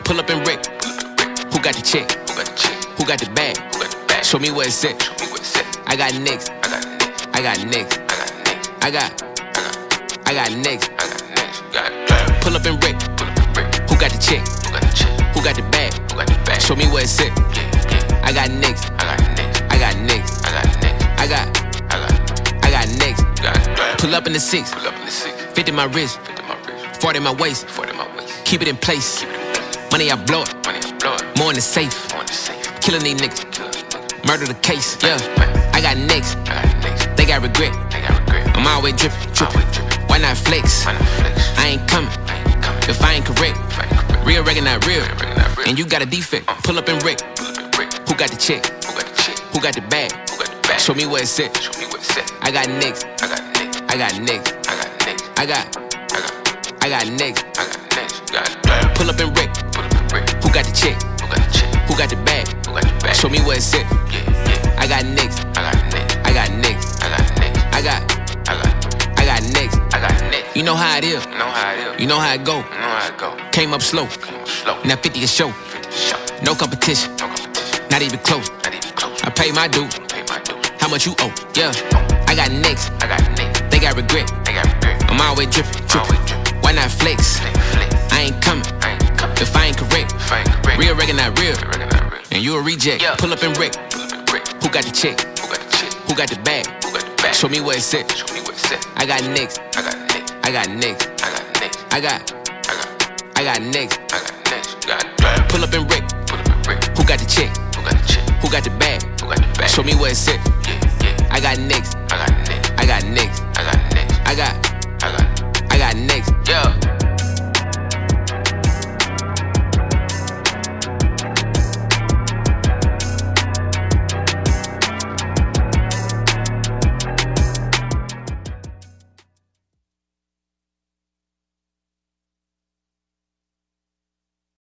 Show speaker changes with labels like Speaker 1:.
Speaker 1: Pull up and Rick. Who got the check? Who got the bag? Show me where it's at. I got niggas. I got niggas. I got niggas. Pull up and Rick. Who got the check? Who got the bag? Show me where it's at. I got niggas. I got niggas. I got niggas. Pull up in the 6. 50 my wrist. 40 my waist. Keep it in place. Money I blow it. More in the safe. Killing these niggas. Murder the case. Yeah. I got niggas. They got regret. I'm always drippin'. Why not flex? I ain't coming. If I ain't correct. Real reggae not real. And you got a defect. Pull up and Rick. Who got the check? Who got the bag? Show me where it's at. I got niggas. I got niggas. I got niggas. Pull up and Rick. Who got the check? Who got the bag? Show me where it's at. I got niggas. I got niggas. I got niggas. You know how it is. You know how it go. Came up slow. Now 50 a show. No competition. Not even close. I pay my dues. How much you owe? Yeah. I got niggas. They got regret. I'm always drippin'. Why not flex? I ain't coming. If I ain't correct. Real reggae not real. And you a reject. Pull up and Rick. Who got the check? Who got the bag? Show me where it's at. I got niggas. I got niggas. I got niggas. Pull up and Rick. Who got the check? Who got the bag? Show me where it's at. I got niggas. I got niggas.